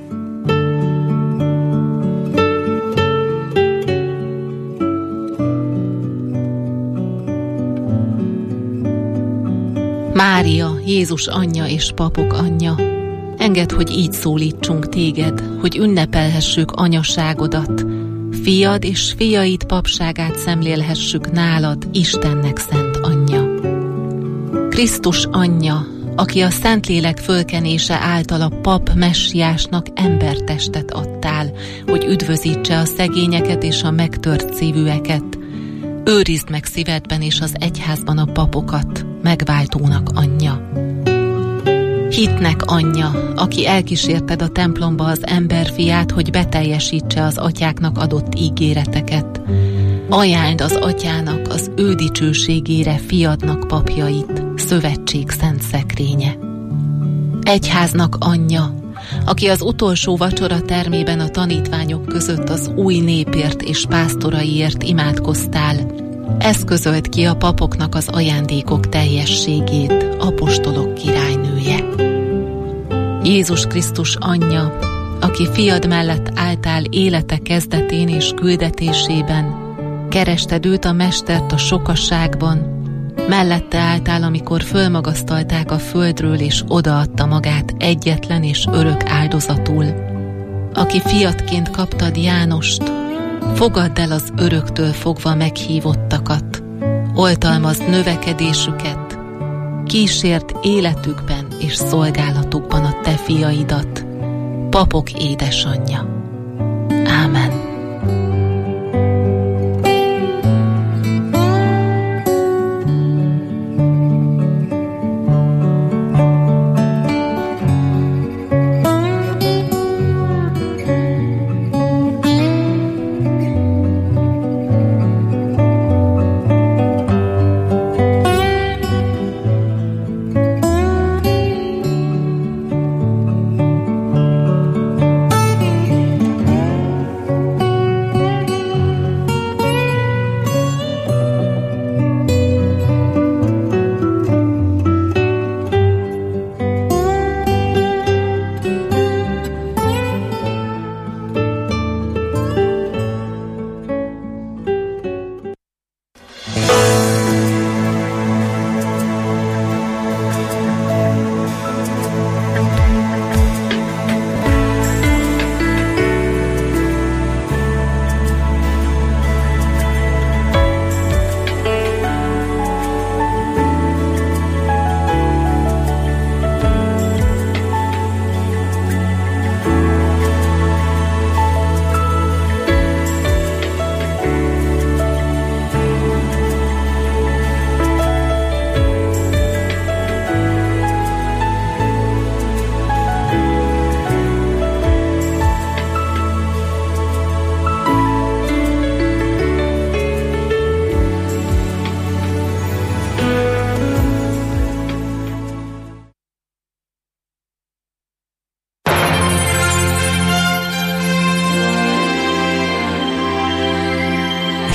Mária, Jézus anyja és papok anyja, engedd, hogy így szólítsunk téged, hogy ünnepelhessük anyaságodat, fiad és fiaid papságát szemlélhessük nálad, Istennek szent anyja. Krisztus anyja, aki a Szentlélek fölkenése által a pap messiásnak embertestet adtál, hogy üdvözítse a szegényeket és a megtört szívűeket. Őrizd meg szívedben és az egyházban a papokat, megváltónak anyja. Hitnek anyja, aki elkísérted a templomba az emberfiát, hogy beteljesítse az atyáknak adott ígéreteket. Ajánld az atyának az ő dicsőségére fiadnak papjait, szövetség szent szekrénye. Egyháznak anyja, aki az utolsó vacsora termében a tanítványok között az új népért és pásztoraiért imádkoztál, eszközöld ki a papoknak az ajándékok teljességét, apostolok királynője. Jézus Krisztus anyja, aki fiad mellett álltál élete kezdetén és küldetésében, kerested őt a mestert a sokasságban, mellette álltál, amikor fölmagasztalták a földről, és odaadta magát egyetlen és örök áldozatul. Aki fiatként kaptad Jánost, fogadd el az öröktől fogva meghívottakat, oltalmazd növekedésüket, kísért életükben és szolgálatukban a te fiaidat, papok édesanyja. Ámen.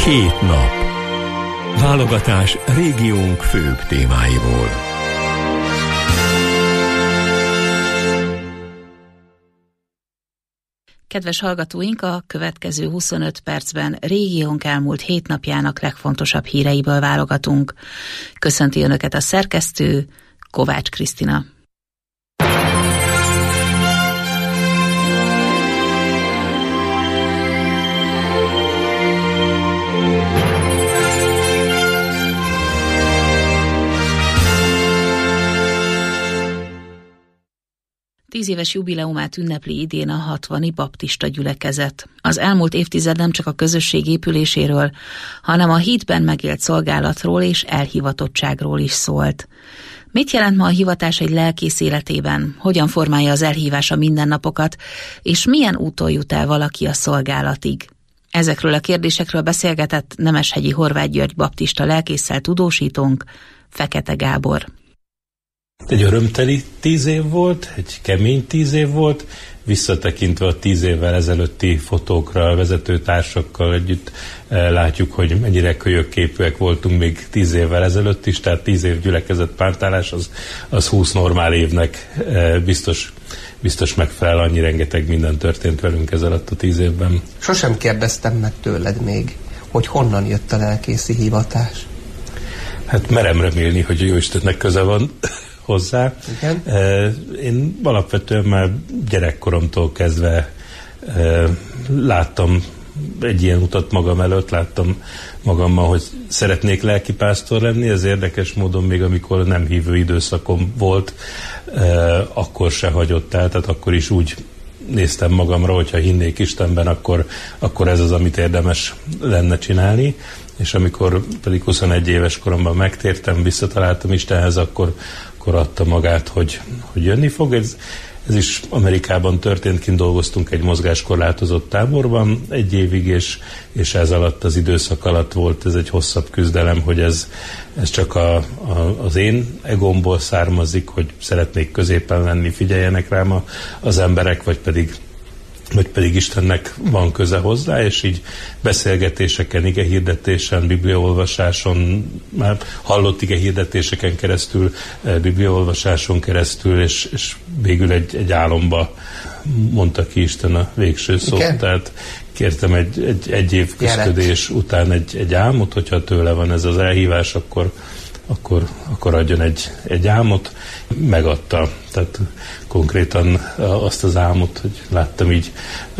Hét nap. Válogatás régiónk főbb témáiból. Kedves hallgatóink, a következő huszonöt percben régiónk elmúlt hét napjának legfontosabb híreiből válogatunk. Köszönti Önöket a szerkesztő, Kovács Krisztina. Tíz éves jubileumát ünnepli idén a hatvani baptista gyülekezet. Az elmúlt évtized nem csak a közösség épüléséről, hanem a hitben megélt szolgálatról és elhivatottságról is szólt. Mit jelent ma a hivatás egy lelkész életében? Hogyan formálja az elhívás a mindennapokat? És milyen úton jut el valaki a szolgálatig? Ezekről a kérdésekről beszélgetett Nemeshegyi Horváth György baptista lelkésszel tudósítónk, Fekete Gábor. Egy örömteli tíz év volt, egy kemény tíz év volt, visszatekintve a tíz évvel ezelőtti fotókra, a vezetőtársakkal együtt látjuk, hogy mennyire kölyökképűek voltunk még tíz évvel ezelőtt is, tehát tíz év gyülekezet pártállás, az, az húsz normál évnek biztos, biztos megfelel, annyi rengeteg minden történt velünk ez alatt a tíz évben. Sosem kérdeztem meg tőled még, hogy honnan jött a lelkészi hivatás. Hát merem remélni, hogy a Jóistennek köze van hozzá. Igen. Én alapvetően már gyerekkoromtól kezdve láttam egy ilyen utat magam előtt, láttam magammal, hogy szeretnék lelkipásztor lenni, ez érdekes módon még amikor nem hívő időszakom volt, akkor se hagyott el, tehát akkor is úgy néztem magamra, hogyha hinnék Istenben, akkor, akkor ez az, amit érdemes lenne csinálni. És amikor pedig huszonegy éves koromban megtértem, visszataláltam Istenhez, akkor, akkor adta magát, hogy, hogy jönni fog. Ez, ez is Amerikában történt, kint dolgoztunk egy mozgáskorlátozott táborban egy évig, és, és ez alatt, az időszak alatt volt ez egy hosszabb küzdelem, hogy ez, ez csak a, a, az én egómból származik, hogy szeretnék középen lenni, figyeljenek rám a, az emberek, vagy pedig vagy pedig Istennek van köze hozzá, és így beszélgetéseken, igehirdetésen, bibliaolvasáson, már hallott igehirdetéseken keresztül, bibliaolvasáson keresztül, és, és végül egy, egy álomba mondta ki Isten a végső szót. Igen? Tehát kértem egy, egy, egy év küszködés után egy, egy álmot, hogyha tőle van ez az elhívás, akkor Akkor, akkor adjon egy, egy álmot, megadta. Tehát konkrétan azt az álmot, hogy láttam így,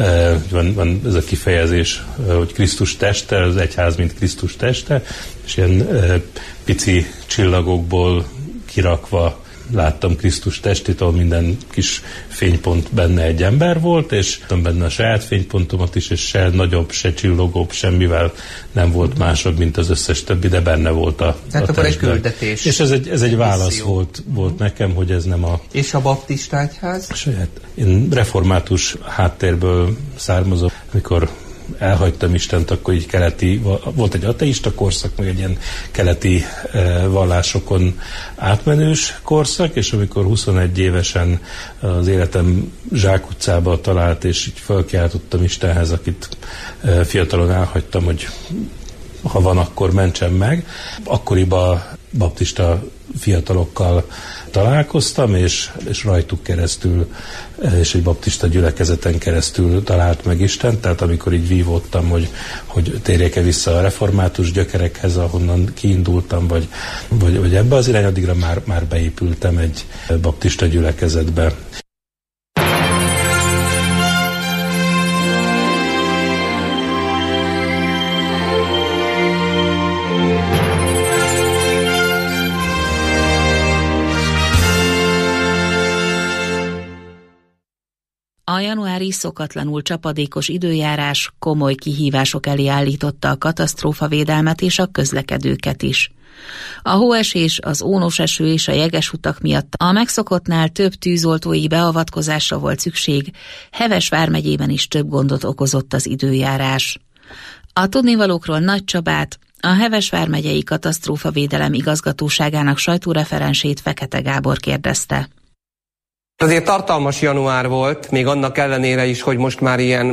van, van ez a kifejezés, hogy Krisztus teste, az egyház, mint Krisztus teste, és ilyen pici csillagokból kirakva láttam Krisztus testét, ahol minden kis fénypont benne egy ember volt, és benne a saját fénypontomat is, és se nagyobb, se csillogóbb, semmivel nem volt másabb, mint az összes többi, de benne volt a, Tehát a akkor egy küldetés. És ez egy, ez egy válasz volt, volt nekem, hogy ez nem a... És a baptista egyház? Saját. Én református háttérből származom, amikor elhagytam Istent, akkor így keleti, volt egy ateista korszak, meg egy ilyen keleti eh, vallásokon átmenős korszak, és amikor huszonegy évesen az életem zsákutcába talált, és így felkiáltottam Istenhez, akit eh, fiatalon elhagytam, hogy ha van, akkor mentsem meg. Akkoriban baptista fiatalokkal találkoztam, és, és rajtuk keresztül, és egy baptista gyülekezeten keresztül talált meg Isten, tehát amikor így vívódtam, hogy, hogy térjek-e vissza a református gyökerekhez, ahonnan kiindultam, vagy, vagy, vagy ebbe az irány, addigra már, már beépültem egy baptista gyülekezetbe. A januári szokatlanul csapadékos időjárás komoly kihívások elé állította a katasztrófavédelmet és a közlekedőket is. A hóesés, az ónos eső és a jeges utak miatt a megszokottnál több tűzoltói beavatkozásra volt szükség, Heves vármegyében is több gondot okozott az időjárás. A tudnivalókról Nagy Csabát, a Heves vármegyei katasztrófavédelem igazgatóságának sajtóreferensét, Fekete Gábor kérdezte. Azért tartalmas január volt, még annak ellenére is, hogy most már ilyen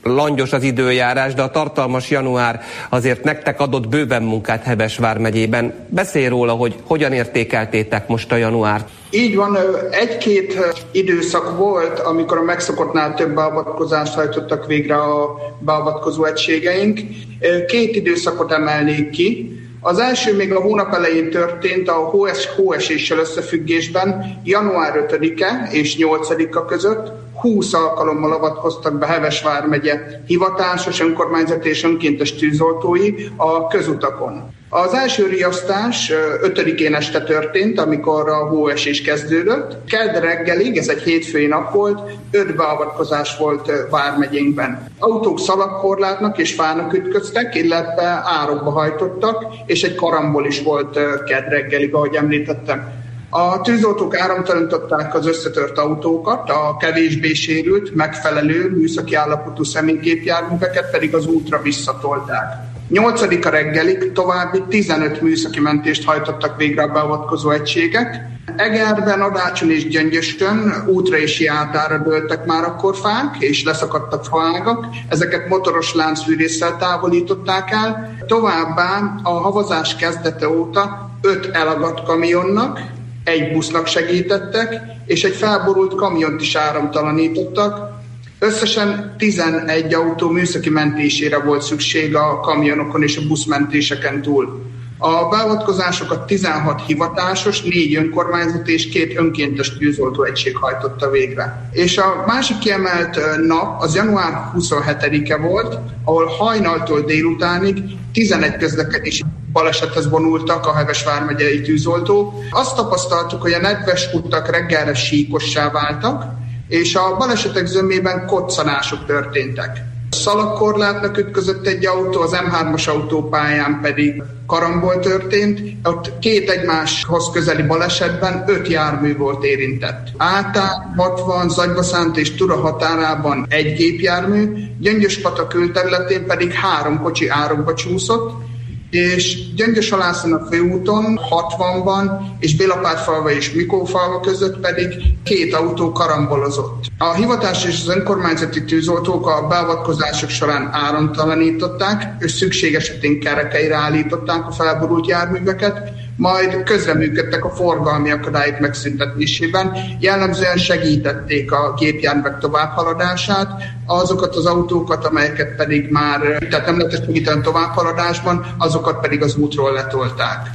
langyos az időjárás, de a tartalmas január azért nektek adott bőven munkát Heves vármegyében. Beszélj róla, hogy hogyan értékeltétek most a januárt. Így van, egy-két időszak volt, amikor a megszokottnál több beavatkozást hajtottak végre a beavatkozó egységeink. Két időszakot emelnék ki. Az első még a hónap elején történt a hóes, hóeséssel összefüggésben január ötödike és nyolcadika között húsz alkalommal avatkoztak be Heves vármegye hivatásos, önkormányzati és önkéntes tűzoltói a közutakon. Az első riasztás ötödikén este történt, amikor a hóesés kezdődött. Kedd reggelig, ez egy hétfői nap volt, öt beavatkozás volt vármegyénkben. Autók szalagkorlátnak és fának ütköztek, illetve árokba hajtottak, és egy karambol is volt kedd reggelig, ahogy említettem. A tűzoltók áramtalanították az összetört autókat, a kevésbé sérült, megfelelő műszaki állapotú személygépjárműveket pedig az útra visszatolták. nyolcadika reggelig további tizenöt műszaki mentést hajtottak végre a beavatkozó egységek. Egerben, Adácson és Gyöngyösön útra és játára dőltek már akkor fák, és leszakadtak faágak. Ezeket motoros láncfűrésszel távolították el. Továbbá a havazás kezdete óta öt elagadt kamionnak, egy busznak segítettek, és egy felborult kamiont is áramtalanítottak. Összesen tizenegy autó műszaki mentésére volt szükség a kamionokon és a buszmentéseken túl. A beavatkozásokat tizenhat hivatásos, négy önkormányzat és két önkéntes tűzoltóegység hajtotta végre. És a másik kiemelt nap az január huszonhetedike volt, ahol hajnaltól délutánig tizenegy közlekedési balesethez vonultak a Heves vármegyei tűzoltók. Azt tapasztaltuk, hogy a nedves utak reggelre síkossá váltak, és a balesetek zömében koccanások történtek. Szalagkorlátnak ütközött egy autó, az em hármas autópályán pedig karambol történt. Ott két egymáshoz közeli balesetben öt jármű volt érintett. Átár, hatvan, Zagyvaszánt és Tura határában egy gépjármű, Gyöngyöspatak külterületén pedig három kocsi árokba csúszott, és Gyöngyös-Halászon a főúton hatvanban és Bélapárfalva és Mikófalva között pedig két autó karambolozott. A hivatás és az önkormányzati tűzoltók a beavatkozások során áramtalanították, és szükség esetén kerekeire állították a felborult járműveket, majd közreműködtek a forgalmi akadályok megszüntetésében, jellemzően segítették a gépjárművek továbbhaladását, azokat az autókat, amelyeket pedig már, tehát nem lehetett segíteni továbbhaladásban, azokat pedig az útról letolták.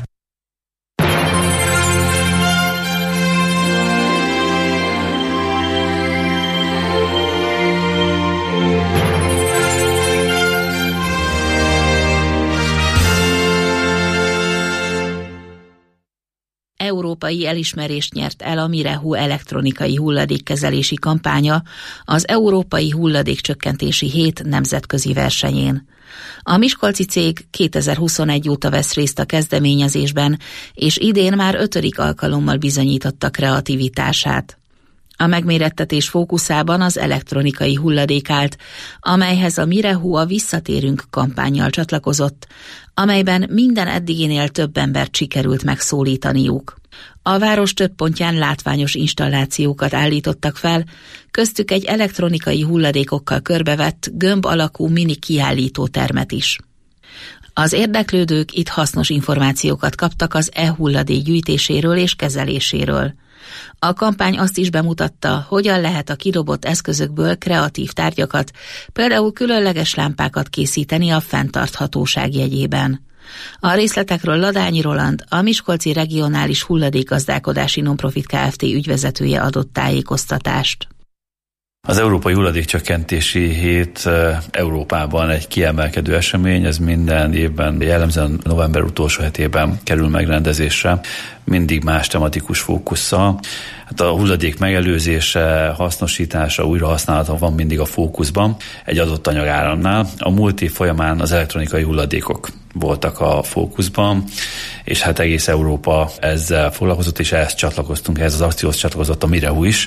Európai elismerést nyert el a Mirehu elektronikai hulladékkezelési kampánya az Európai Hulladékcsökkentési Hét nemzetközi versenyén. A miskolci cég kétezer-huszonegy óta vesz részt a kezdeményezésben, és idén már ötödik alkalommal bizonyította kreativitását. A megmérettetés fókuszában az elektronikai hulladék állt, amelyhez a Mirehu a Visszatérünk kampánnyal csatlakozott, amelyben minden eddiginél több embert sikerült megszólítaniuk. A város több pontján látványos installációkat állítottak fel, köztük egy elektronikai hulladékokkal körbevett, gömb alakú mini kiállítótermet is. Az érdeklődők itt hasznos információkat kaptak az e-hulladék gyűjtéséről és kezeléséről. A kampány azt is bemutatta, hogyan lehet a kidobott eszközökből kreatív tárgyakat, például különleges lámpákat készíteni a fenntarthatóság jegyében. A részletekről Ladányi Roland, a Miskolci Regionális Hulladékgazdálkodási Nonprofit Kft. Ügyvezetője adott tájékoztatást. Az Európai Hulladékcsökkentési Hét Európában egy kiemelkedő esemény, ez minden évben jellemzően november utolsó hetében kerül megrendezésre, mindig más tematikus fókusszal. Hát a hulladék megelőzése, hasznosítása, újrahasználata van mindig a fókuszban egy adott anyag áramnál. A múlt év folyamán az elektronikai hulladékok voltak a fókuszban, és hát egész Európa ezzel foglalkozott, és ehhez csatlakoztunk, ehhez az akcióhoz csatlakozott a Mirehu is,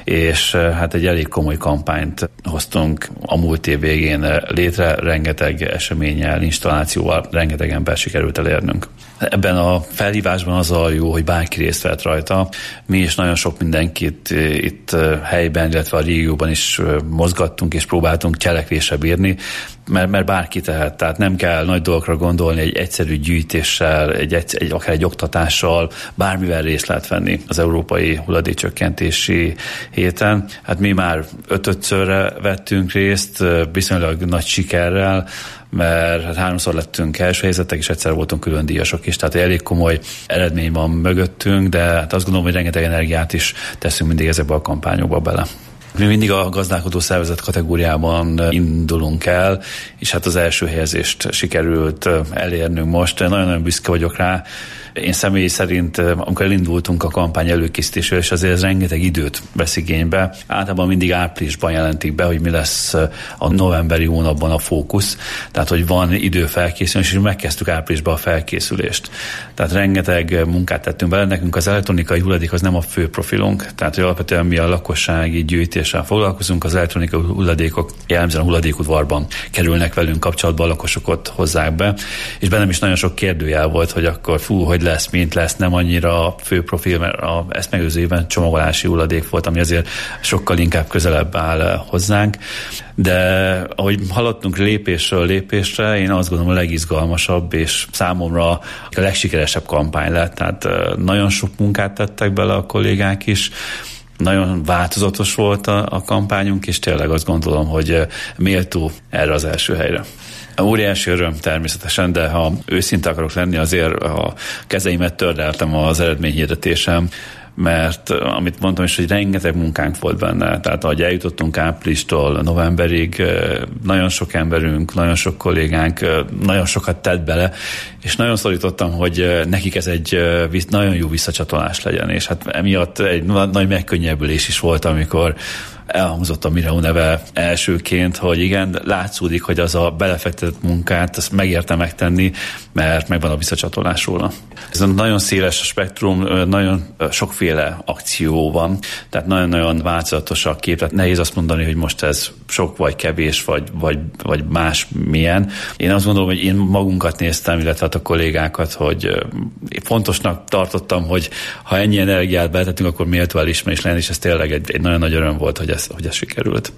és hát egy elég komoly kampányt hoztunk a múlt év végén létre, rengeteg eseménnyel, installációval, rengeteg ember sikerült elérnünk. Ebben a felhívásban az a jó, hogy bárki részt vett rajta. Mi is nagyon sok mindenkit itt helyben, illetve a régióban is mozgattunk, és próbáltunk cselekvésre bírni, mert, mert bárki tehet. Tehát nem kell nagy dolgokra gondolni, egy egyszerű gyűjtéssel, egy, egy, akár egy oktatással, bármivel részt lehet venni az Európai Hulladékcsökkentési héten. Hát mi már ötödszörre vettünk részt, viszonylag nagy sikerrel, mert hát háromszor lettünk első helyzetek, és egyszer voltunk külön díjasok is, tehát elég komoly eredmény van mögöttünk, de hát azt gondolom, hogy rengeteg energiát is teszünk mindig ezekbe a kampányokba bele. Mi mindig a gazdálkodó szervezet kategóriában indulunk el, és hát az első helyezést sikerült elérnünk most. Nagyon-nagyon büszke vagyok rá. Én személy szerint, amikor elindultunk a kampány előkészítésére, és azért ez rengeteg időt vesz igénybe. Általában mindig áprilisban jelentik be, hogy mi lesz a novemberi hónapban a fókusz. Tehát, hogy van idő felkészülni, és megkezdtük áprilisban a felkészülést. Tehát rengeteg munkát tettünk bele. Nekünk az elektronikai hulladék az nem a fő profilunk. Tehát, hogy alapvetően mi a lakossági gyűjtéssel foglalkozunk, az elektronikai hulladékok jellemzően a hulladékudvarban kerülnek velünk kapcsolatba, a lakosokat hozzák be. És bennem is nagyon sok kérdőjel volt, hogy akkor fú, hogy lesz, mint lesz, nem annyira fő profil, mert a, ezt megőző évben csomagolási hulladék volt, ami azért sokkal inkább közelebb áll hozzánk. De ahogy haladtunk lépésről lépésre, én azt gondolom a legizgalmasabb, és számomra a legsikeresebb kampány lett. Tehát nagyon sok munkát tettek bele a kollégák is, nagyon változatos volt a, a kampányunk, és tényleg azt gondolom, hogy méltó erre az első helyre. Óriási öröm természetesen, de ha őszinte akarok lenni, azért a kezeimet tördeltem az eredményhirdetésem, mert amit mondtam is, hogy rengeteg munkánk volt benne. Tehát ahogy eljutottunk áprilistól novemberig, nagyon sok emberünk, nagyon sok kollégánk nagyon sokat tett bele, és nagyon szorítottam, hogy nekik ez egy nagyon jó visszacsatolás legyen, és hát emiatt egy nagy megkönnyebbülés is volt, amikor elhangzott a Mirehu neve elsőként, hogy igen, látszódik, hogy az a belefektetett munkát, azt megérte megtenni, mert megvan a visszacsatolás róla. Ez nagyon széles a spektrum, nagyon sokféle akció van, tehát nagyon-nagyon változatos a kép, tehát nehéz azt mondani, hogy most ez sok vagy kevés, vagy, vagy, vagy más milyen. Én azt gondolom, hogy én magunkat néztem, illetve a kollégákat, hogy fontosnak tartottam, hogy ha ennyi energiát beletettünk, akkor méltó elismerés lenni, és ez tényleg egy, egy nagyon nagy öröm volt, hogy ez, hogy ez sikerült.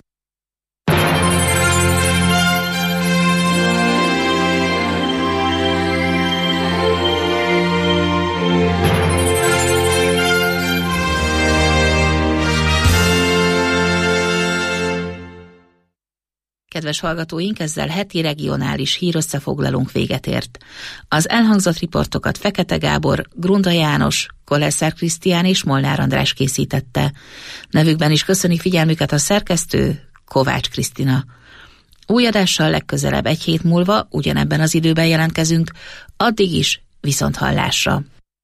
Kedves hallgatóink, ezzel heti regionális hírösszefoglalónk véget ért. Az elhangzott riportokat Fekete Gábor, Grunda János, Koleszer Krisztián és Molnár András készítette. Nevükben is köszöni figyelmüket a szerkesztő, Kovács Krisztina. Új adással legközelebb egy hét múlva ugyanebben az időben jelentkezünk, addig is viszonthallásra.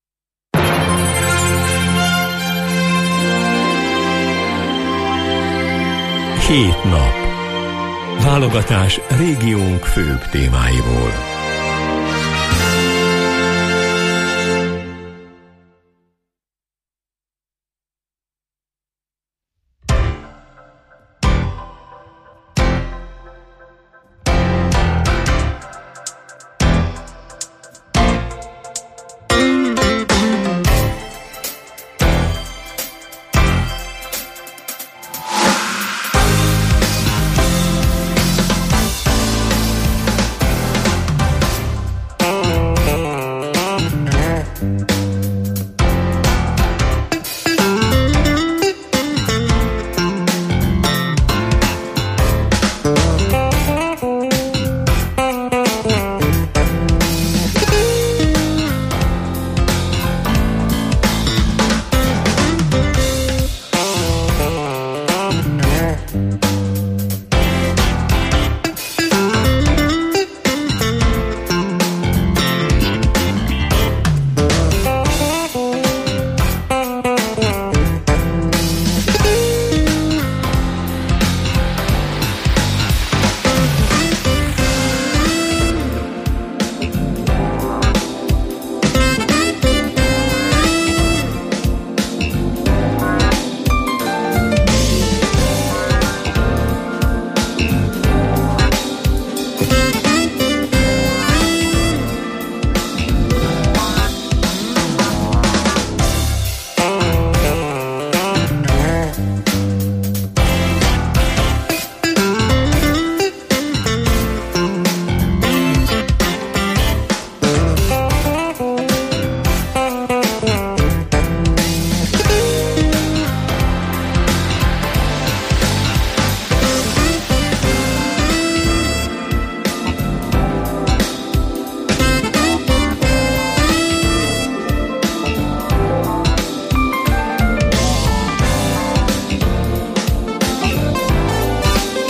Hét nap. Válogatás régiónk főbb témáiból. Oh,